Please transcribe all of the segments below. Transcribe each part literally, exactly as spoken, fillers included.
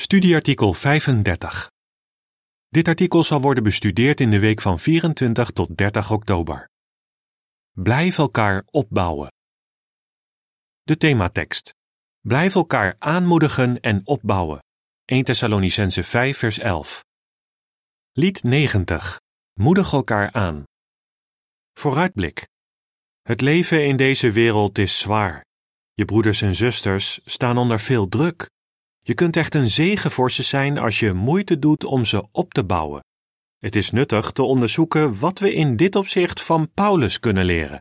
Studieartikel vijfendertig. Dit artikel zal worden bestudeerd in de week van vierentwintig tot dertig oktober. Blijf elkaar opbouwen. De thematekst. Blijf elkaar aanmoedigen en opbouwen. eerste Thessalonicenzen vijf vers elf. Lied negentig. Moedig elkaar aan. Vooruitblik. Het leven in deze wereld is zwaar. Je broeders en zusters staan onder veel druk. Je kunt echt een zegen voor ze zijn als je moeite doet om ze op te bouwen. Het is nuttig te onderzoeken wat we in dit opzicht van Paulus kunnen leren.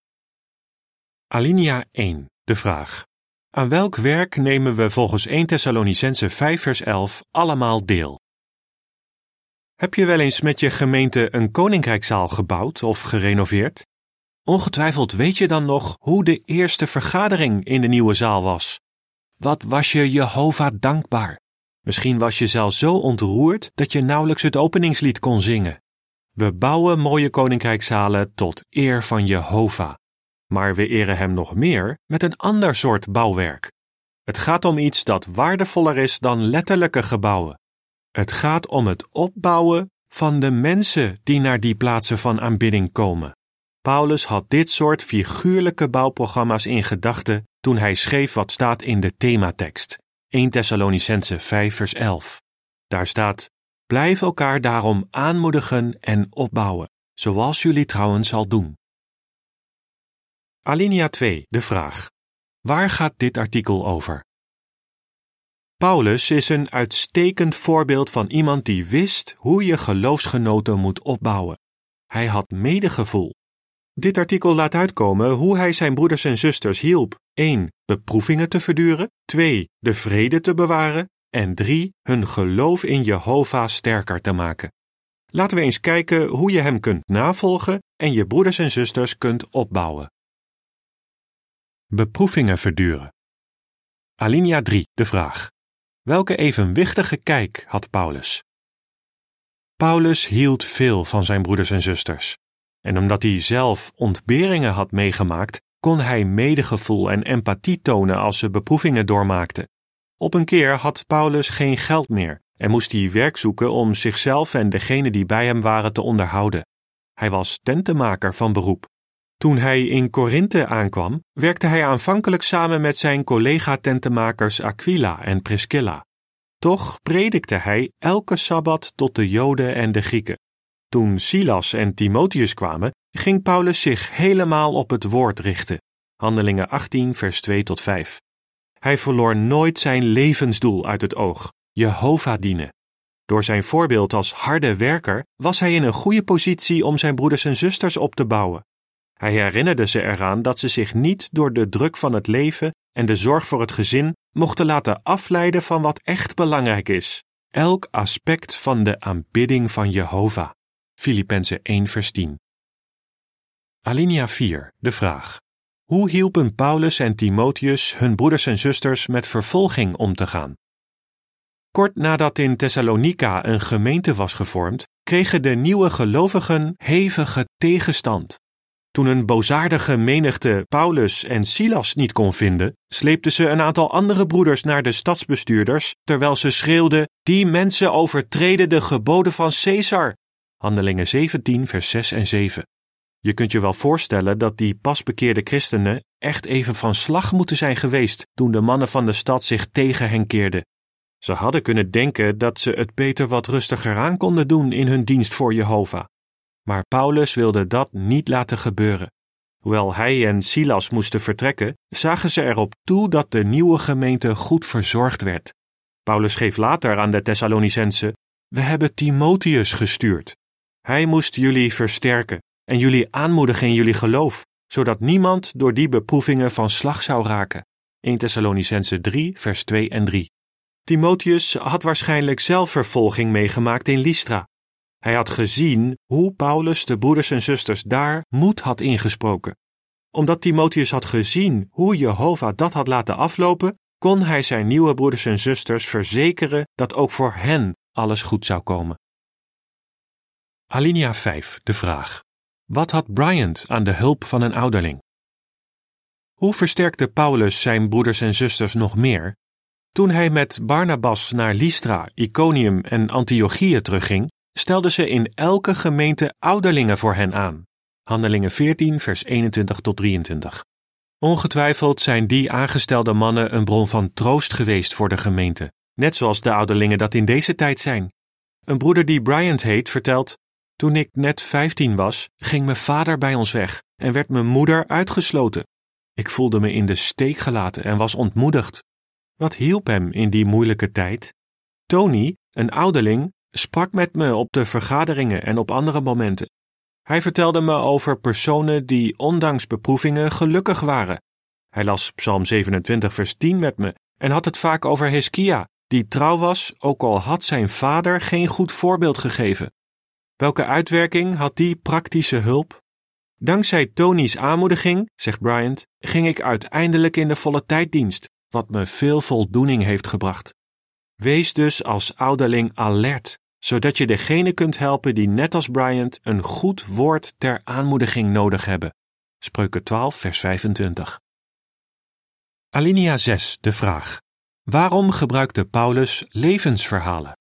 Alinea één. De vraag. Aan welk werk nemen we volgens eerste Thessalonicenzen vijf vers elf allemaal deel? Heb je wel eens met je gemeente een koninkrijkszaal gebouwd of gerenoveerd? Ongetwijfeld weet je dan nog hoe de eerste vergadering in de nieuwe zaal was. Wat was je Jehovah dankbaar? Misschien was je zelfs zo ontroerd dat je nauwelijks het openingslied kon zingen. We bouwen mooie koninkrijkszalen tot eer van Jehovah. Maar we eren hem nog meer met een ander soort bouwwerk. Het gaat om iets dat waardevoller is dan letterlijke gebouwen. Het gaat om het opbouwen van de mensen die naar die plaatsen van aanbidding komen. Paulus had dit soort figuurlijke bouwprogramma's in gedachten toen hij schreef wat staat in de thematekst, eerste Thessalonicenzen vijf vers elf. Daar staat: blijf elkaar daarom aanmoedigen en opbouwen, zoals jullie trouwens al doen. Alinea twee. De vraag. Waar gaat dit artikel over? Paulus is een uitstekend voorbeeld van iemand die wist hoe je geloofsgenoten moet opbouwen. Hij had medegevoel. Dit artikel laat uitkomen hoe hij zijn broeders en zusters hielp: één. beproevingen te verduren, twee. de vrede te bewaren en drie. hun geloof in Jehovah sterker te maken. Laten we eens kijken hoe je hem kunt navolgen en je broeders en zusters kunt opbouwen. Beproevingen verduren. Alinea drie. De vraag. Welke evenwichtige kijk had Paulus? Paulus hield veel van zijn broeders en zusters. En omdat hij zelf ontberingen had meegemaakt, kon hij medegevoel en empathie tonen als ze beproevingen doormaakten. Op een keer had Paulus geen geld meer en moest hij werk zoeken om zichzelf en degenen die bij hem waren te onderhouden. Hij was tentenmaker van beroep. Toen hij in Korinthe aankwam, werkte hij aanvankelijk samen met zijn collega-tentenmakers Aquila en Priscilla. Toch predikte hij elke sabbat tot de Joden en de Grieken. Toen Silas en Timotheus kwamen, ging Paulus zich helemaal op het woord richten. Handelingen achttien vers twee tot vijf. Hij verloor nooit zijn levensdoel uit het oog: Jehovah dienen. Door zijn voorbeeld als harde werker was hij in een goede positie om zijn broeders en zusters op te bouwen. Hij herinnerde ze eraan dat ze zich niet door de druk van het leven en de zorg voor het gezin mochten laten afleiden van wat echt belangrijk is: elk aspect van de aanbidding van Jehovah. Filippenzen één vers tien. Alinea vier. De vraag. Hoe hielpen Paulus en Timotheus hun broeders en zusters met vervolging om te gaan? Kort nadat in Thessalonica een gemeente was gevormd, kregen de nieuwe gelovigen hevige tegenstand. Toen een boosaardige menigte Paulus en Silas niet kon vinden, sleepten ze een aantal andere broeders naar de stadsbestuurders, terwijl ze schreeuwden: die mensen overtreden de geboden van Caesar. Handelingen zeventien vers zes en zeven. Je kunt je wel voorstellen dat die pasbekeerde christenen echt even van slag moeten zijn geweest toen de mannen van de stad zich tegen hen keerden. Ze hadden kunnen denken dat ze het beter wat rustiger aan konden doen in hun dienst voor Jehovah. Maar Paulus wilde dat niet laten gebeuren. Hoewel hij en Silas moesten vertrekken, zagen ze erop toe dat de nieuwe gemeente goed verzorgd werd. Paulus schreef later aan de Thessalonicenzen: we hebben Timotheus gestuurd. Hij moest jullie versterken en jullie aanmoedigen in jullie geloof, zodat niemand door die beproevingen van slag zou raken. eerste Thessalonicenzen drie vers twee en drie. Timotheus had waarschijnlijk zelf vervolging meegemaakt in Lystra. Hij had gezien hoe Paulus de broeders en zusters daar moed had ingesproken. Omdat Timotheus had gezien hoe Jehovah dat had laten aflopen, kon hij zijn nieuwe broeders en zusters verzekeren dat ook voor hen alles goed zou komen. Alinea vijf. De vraag. Wat had Bryant aan de hulp van een ouderling? Hoe versterkte Paulus zijn broeders en zusters nog meer? Toen hij met Barnabas naar Lystra, Iconium en Antiochië terugging, stelden ze in elke gemeente ouderlingen voor hen aan. Handelingen veertien, vers eenentwintig tot drieëntwintig. Ongetwijfeld zijn die aangestelde mannen een bron van troost geweest voor de gemeente, net zoals de ouderlingen dat in deze tijd zijn. Een broeder die Bryant heet vertelt: toen ik net vijftien was, ging mijn vader bij ons weg en werd mijn moeder uitgesloten. Ik voelde me in de steek gelaten en was ontmoedigd. Wat hielp hem in die moeilijke tijd? Tony, een ouderling, sprak met me op de vergaderingen en op andere momenten. Hij vertelde me over personen die ondanks beproevingen gelukkig waren. Hij las Psalm zevenentwintig vers tien met me en had het vaak over Hiskia, die trouw was, ook al had zijn vader geen goed voorbeeld gegeven. Welke uitwerking had die praktische hulp? Dankzij Tony's aanmoediging, zegt Bryant, ging ik uiteindelijk in de volle tijddienst, wat me veel voldoening heeft gebracht. Wees dus als ouderling alert, zodat je degene kunt helpen die net als Bryant een goed woord ter aanmoediging nodig hebben. Spreuken twaalf, vers vijfentwintig. Alinea zes, de vraag. Waarom gebruikte Paulus levensverhalen?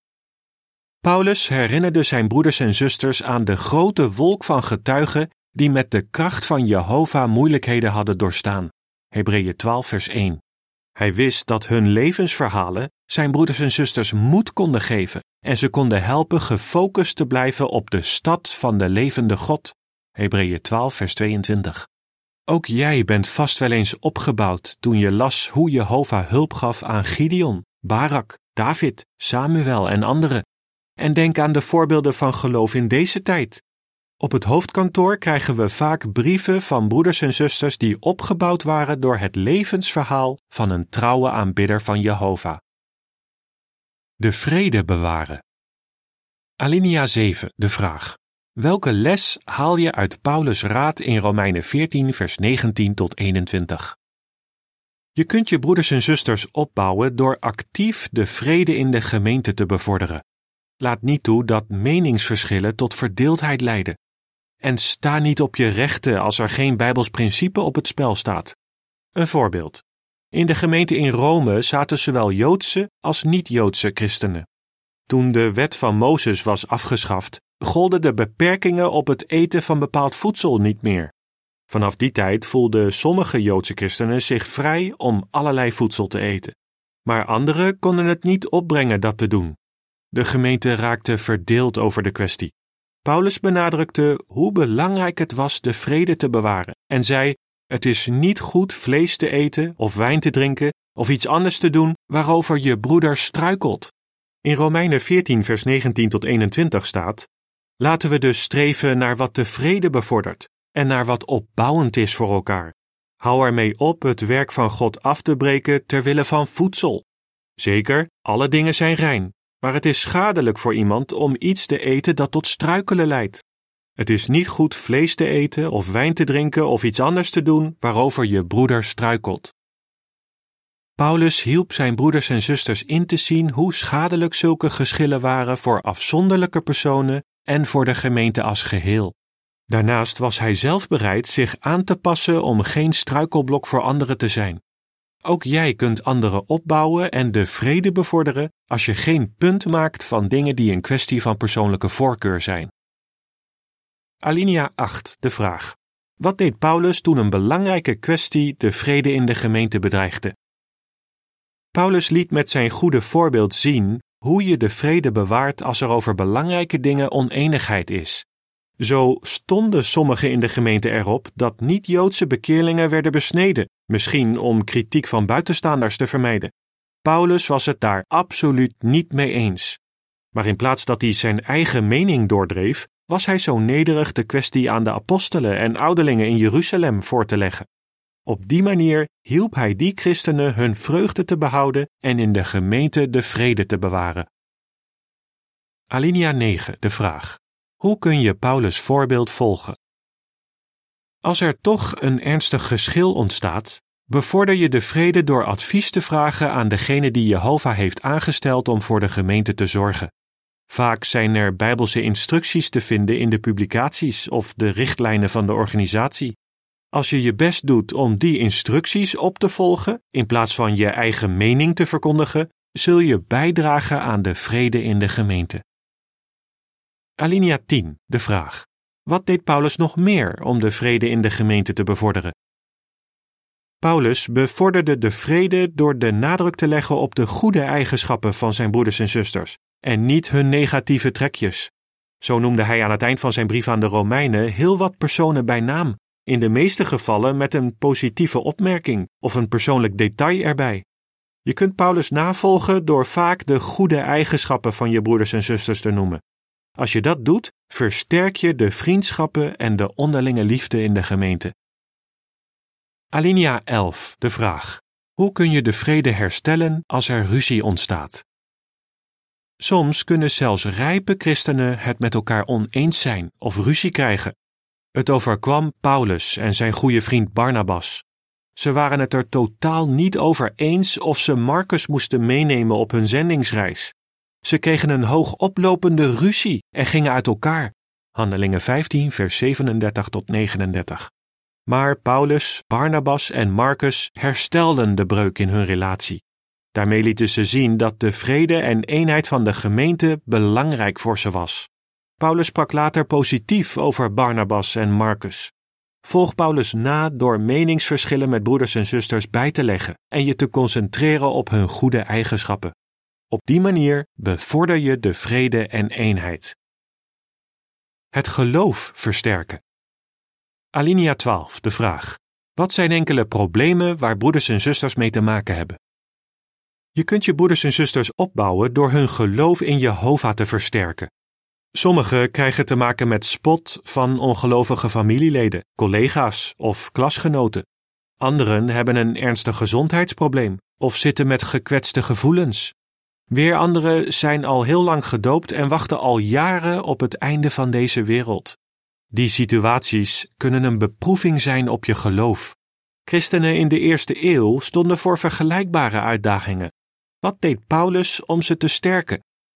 Paulus herinnerde zijn broeders en zusters aan de grote wolk van getuigen die met de kracht van Jehovah moeilijkheden hadden doorstaan. Hebreeën twaalf, vers één. Hij wist dat hun levensverhalen zijn broeders en zusters moed konden geven en ze konden helpen gefocust te blijven op de stad van de levende God. Hebreeën twaalf, vers tweeëntwintig. Ook jij bent vast wel eens opgebouwd toen je las hoe Jehovah hulp gaf aan Gideon, Barak, David, Samuel en anderen. En denk aan de voorbeelden van geloof in deze tijd. Op het hoofdkantoor krijgen we vaak brieven van broeders en zusters die opgebouwd waren door het levensverhaal van een trouwe aanbidder van Jehovah. De vrede bewaren. Alinea zeven, de vraag. Welke les haal je uit Paulus' raad in Romeinen veertien, vers negentien tot eenentwintig? Je kunt je broeders en zusters opbouwen door actief de vrede in de gemeente te bevorderen. Laat niet toe dat meningsverschillen tot verdeeldheid leiden. En sta niet op je rechten als er geen Bijbels principe op het spel staat. Een voorbeeld. In de gemeente in Rome zaten zowel Joodse als niet-Joodse christenen. Toen de wet van Mozes was afgeschaft, golden de beperkingen op het eten van bepaald voedsel niet meer. Vanaf die tijd voelden sommige Joodse christenen zich vrij om allerlei voedsel te eten. Maar anderen konden het niet opbrengen dat te doen. De gemeente raakte verdeeld over de kwestie. Paulus benadrukte hoe belangrijk het was de vrede te bewaren en zei: het is niet goed vlees te eten of wijn te drinken of iets anders te doen waarover je broeder struikelt. In Romeinen veertien vers negentien tot eenentwintig staat: laten we dus streven naar wat de vrede bevordert en naar wat opbouwend is voor elkaar. Hou ermee op het werk van God af te breken ter wille van voedsel. Zeker, alle dingen zijn rein, maar het is schadelijk voor iemand om iets te eten dat tot struikelen leidt. Het is niet goed vlees te eten of wijn te drinken of iets anders te doen waarover je broeder struikelt. Paulus hielp zijn broeders en zusters in te zien hoe schadelijk zulke geschillen waren voor afzonderlijke personen en voor de gemeente als geheel. Daarnaast was hij zelf bereid zich aan te passen om geen struikelblok voor anderen te zijn. Ook jij kunt anderen opbouwen en de vrede bevorderen als je geen punt maakt van dingen die een kwestie van persoonlijke voorkeur zijn. Alinea acht, de vraag. Wat deed Paulus toen een belangrijke kwestie de vrede in de gemeente bedreigde? Paulus liet met zijn goede voorbeeld zien hoe je de vrede bewaart als er over belangrijke dingen oneenigheid is. Zo stonden sommigen in de gemeente erop dat niet-Joodse bekeerlingen werden besneden, misschien om kritiek van buitenstaanders te vermijden. Paulus was het daar absoluut niet mee eens. Maar in plaats dat hij zijn eigen mening doordreef, was hij zo nederig de kwestie aan de apostelen en ouderlingen in Jeruzalem voor te leggen. Op die manier hielp hij die christenen hun vreugde te behouden en in de gemeente de vrede te bewaren. Alinea negen, de vraag. Hoe kun je Paulus' voorbeeld volgen? Als er toch een ernstig geschil ontstaat, bevorder je de vrede door advies te vragen aan degene die Jehovah heeft aangesteld om voor de gemeente te zorgen. Vaak zijn er Bijbelse instructies te vinden in de publicaties of de richtlijnen van de organisatie. Als je je best doet om die instructies op te volgen, in plaats van je eigen mening te verkondigen, zul je bijdragen aan de vrede in de gemeente. Alinea tien, de vraag. Wat deed Paulus nog meer om de vrede in de gemeente te bevorderen? Paulus bevorderde de vrede door de nadruk te leggen op de goede eigenschappen van zijn broeders en zusters en niet hun negatieve trekjes. Zo noemde hij aan het eind van zijn brief aan de Romeinen heel wat personen bij naam, in de meeste gevallen met een positieve opmerking of een persoonlijk detail erbij. Je kunt Paulus navolgen door vaak de goede eigenschappen van je broeders en zusters te noemen. Als je dat doet, versterk je de vriendschappen en de onderlinge liefde in de gemeente. Alinea elf, de vraag. Hoe kun je de vrede herstellen als er ruzie ontstaat? Soms kunnen zelfs rijpe christenen het met elkaar oneens zijn of ruzie krijgen. Het overkwam Paulus en zijn goede vriend Barnabas. Ze waren het er totaal niet over eens of ze Marcus moesten meenemen op hun zendingsreis. Ze kregen een hoogoplopende ruzie en gingen uit elkaar. Handelingen vijftien, vers zevenendertig tot negenendertig. Maar Paulus, Barnabas en Marcus herstelden de breuk in hun relatie. Daarmee lieten ze zien dat de vrede en eenheid van de gemeente belangrijk voor ze was. Paulus sprak later positief over Barnabas en Marcus. Volg Paulus na door meningsverschillen met broeders en zusters bij te leggen en je te concentreren op hun goede eigenschappen. Op die manier bevorder je de vrede en eenheid. Het geloof versterken. Alinea twaalf, de vraag. Wat zijn enkele problemen waar broeders en zusters mee te maken hebben? Je kunt je broeders en zusters opbouwen door hun geloof in Jehovah te versterken. Sommigen krijgen te maken met spot van ongelovige familieleden, collega's of klasgenoten. Anderen hebben een ernstig gezondheidsprobleem of zitten met gekwetste gevoelens. Weer anderen zijn al heel lang gedoopt en wachten al jaren op het einde van deze wereld. Die situaties kunnen een beproeving zijn op je geloof. Christenen in de eerste eeuw stonden voor vergelijkbare uitdagingen. Wat deed Paulus om ze te sterken?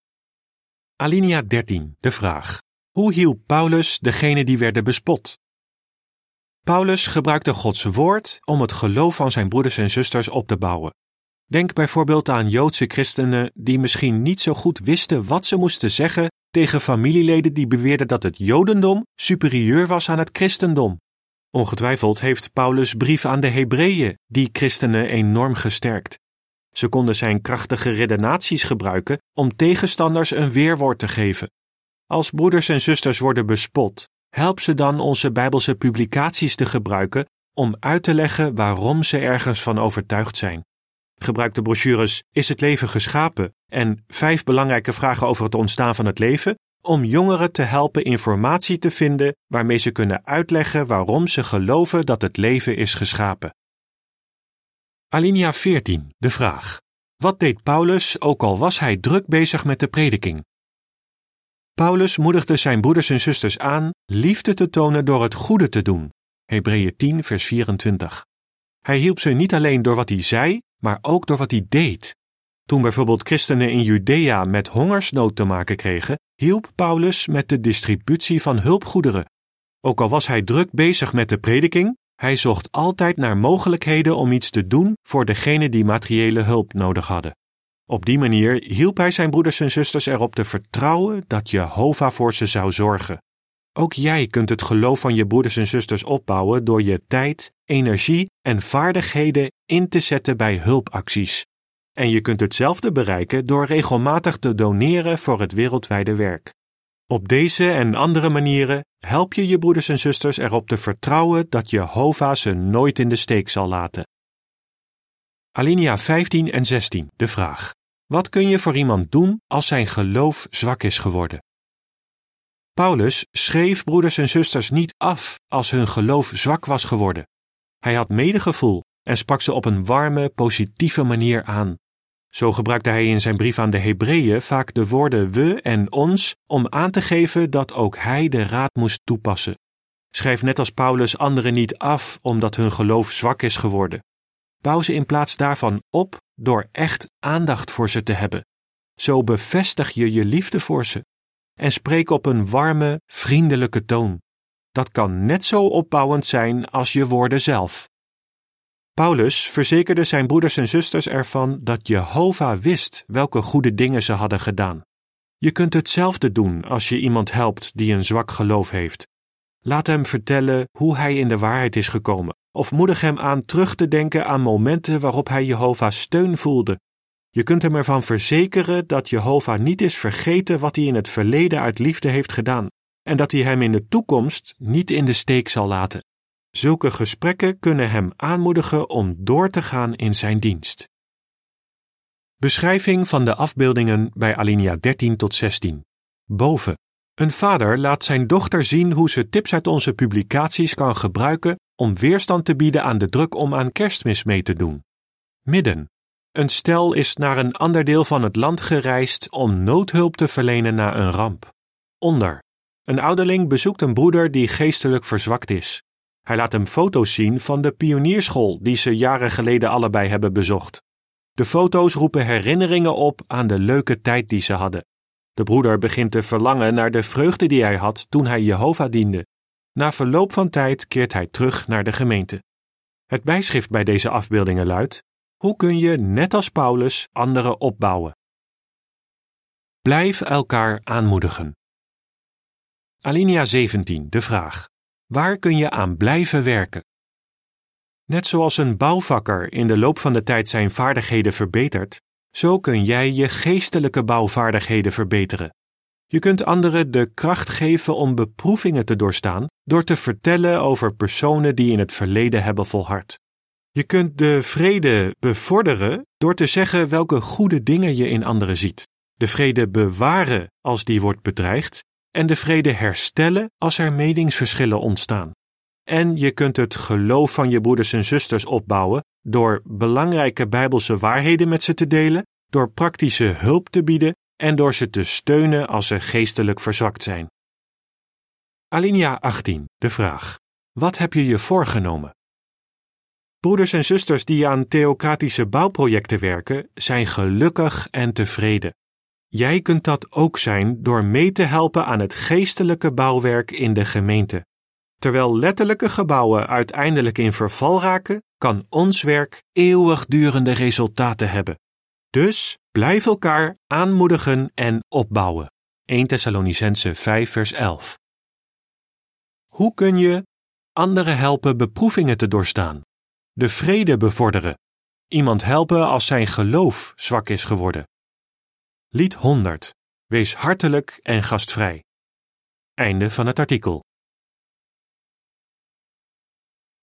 Alinea dertien, de vraag. Hoe hielp Paulus degene die werden bespot? Paulus gebruikte Gods woord om het geloof van zijn broeders en zusters op te bouwen. Denk bijvoorbeeld aan Joodse christenen die misschien niet zo goed wisten wat ze moesten zeggen tegen familieleden die beweerden dat het Jodendom superieur was aan het christendom. Ongetwijfeld heeft Paulus' brief aan de Hebreeën die christenen enorm gesterkt. Ze konden zijn krachtige redenaties gebruiken om tegenstanders een weerwoord te geven. Als broeders en zusters worden bespot, help ze dan onze Bijbelse publicaties te gebruiken om uit te leggen waarom ze ergens van overtuigd zijn. Gebruik de brochures Is het leven geschapen en vijf belangrijke vragen over het ontstaan van het leven om jongeren te helpen informatie te vinden waarmee ze kunnen uitleggen waarom ze geloven dat het leven is geschapen. Alinea veertien, de vraag. Wat deed Paulus ook al was hij druk bezig met de prediking? Paulus moedigde zijn broeders en zusters aan liefde te tonen door het goede te doen. Hebreeën tien, vers vierentwintig. Hij hielp ze niet alleen door wat hij zei, maar ook door wat hij deed. Toen bijvoorbeeld christenen in Judea met hongersnood te maken kregen, hielp Paulus met de distributie van hulpgoederen. Ook al was hij druk bezig met de prediking, hij zocht altijd naar mogelijkheden om iets te doen voor degenen die materiële hulp nodig hadden. Op die manier hielp hij zijn broeders en zusters erop te vertrouwen dat Jehovah voor ze zou zorgen. Ook jij kunt het geloof van je broeders en zusters opbouwen door je tijd, energie en vaardigheden in te zetten bij hulpacties. En je kunt hetzelfde bereiken door regelmatig te doneren voor het wereldwijde werk. Op deze en andere manieren help je je broeders en zusters erop te vertrouwen dat Jehovah ze nooit in de steek zal laten. Alinea vijftien en zestien, de vraag. Wat kun je voor iemand doen als zijn geloof zwak is geworden? Paulus schreef broeders en zusters niet af als hun geloof zwak was geworden. Hij had medegevoel en sprak ze op een warme, positieve manier aan. Zo gebruikte hij in zijn brief aan de Hebreeën vaak de woorden we en ons om aan te geven dat ook hij de raad moest toepassen. Schrijf net als Paulus anderen niet af omdat hun geloof zwak is geworden. Bouw ze in plaats daarvan op door echt aandacht voor ze te hebben. Zo bevestig je je liefde voor ze. En spreek op een warme, vriendelijke toon. dat kan net zo opbouwend zijn als je woorden zelf. Paulus verzekerde zijn broeders en zusters ervan dat Jehovah wist welke goede dingen ze hadden gedaan. Je kunt hetzelfde doen als je iemand helpt die een zwak geloof heeft. Laat hem vertellen hoe hij in de waarheid is gekomen, of moedig hem aan terug te denken aan momenten waarop hij Jehovah's steun voelde. Je kunt hem ervan verzekeren dat Jehovah niet is vergeten wat hij in het verleden uit liefde heeft gedaan, en dat hij hem in de toekomst niet in de steek zal laten. Zulke gesprekken kunnen hem aanmoedigen om door te gaan in zijn dienst. Beschrijving van de afbeeldingen bij alinea dertien tot zestien. Boven. Een vader laat zijn dochter zien hoe ze tips uit onze publicaties kan gebruiken om weerstand te bieden aan de druk om aan Kerstmis mee te doen. Midden. Een stel is naar een ander deel van het land gereisd om noodhulp te verlenen na een ramp. Onder. Een ouderling bezoekt een broeder die geestelijk verzwakt is. Hij laat hem foto's zien van de pionierschool die ze jaren geleden allebei hebben bezocht. De foto's roepen herinneringen op aan de leuke tijd die ze hadden. De broeder begint te verlangen naar de vreugde die hij had toen hij Jehovah diende. Na verloop van tijd keert hij terug naar de gemeente. Het bijschrift bij deze afbeeldingen luidt: hoe kun je, net als Paulus, anderen opbouwen? Blijf elkaar aanmoedigen. Alinea zeventien, de vraag: waar kun je aan blijven werken? Net zoals een bouwvakker in de loop van de tijd zijn vaardigheden verbetert, zo kun jij je geestelijke bouwvaardigheden verbeteren. Je kunt anderen de kracht geven om beproevingen te doorstaan door te vertellen over personen die in het verleden hebben volhard. Je kunt de vrede bevorderen door te zeggen welke goede dingen je in anderen ziet, de vrede bewaren als die wordt bedreigd en de vrede herstellen als er meningsverschillen ontstaan. En je kunt het geloof van je broeders en zusters opbouwen door belangrijke Bijbelse waarheden met ze te delen, door praktische hulp te bieden en door ze te steunen als ze geestelijk verzwakt zijn. Alinea achttien, de vraag: wat heb je je voorgenomen? Broeders en zusters die aan theocratische bouwprojecten werken, zijn gelukkig en tevreden. Jij kunt dat ook zijn door mee te helpen aan het geestelijke bouwwerk in de gemeente. Terwijl letterlijke gebouwen uiteindelijk in verval raken, kan ons werk eeuwigdurende resultaten hebben. Dus blijf elkaar aanmoedigen en opbouwen. eerste Thessalonicenzen vijf vers elf. Hoe kun je anderen helpen beproevingen te doorstaan? De vrede bevorderen. Iemand helpen als zijn geloof zwak is geworden. Lied honderd. Wees hartelijk en gastvrij. Einde van het artikel.